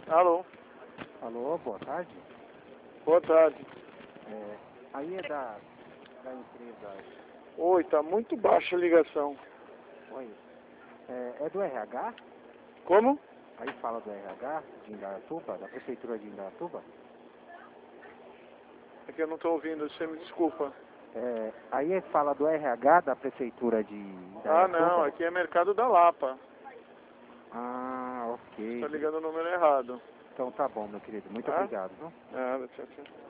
Alô? Alô, boa tarde. Boa tarde. Aí é da empresa. Oi, tá muito baixa a ligação. Oi. É do RH? Como? Aí fala do RH de Indaiatuba, da prefeitura de Indaiatuba? É que eu não tô ouvindo, você me desculpa. Aí fala do RH da prefeitura de Indaiatuba? Ah, não, aqui é Mercado da Lapa. Ah, ok. Você tá ligando o número errado. Então tá bom, meu querido. Muito Tá? obrigado, viu? Nada, tchau, tchau.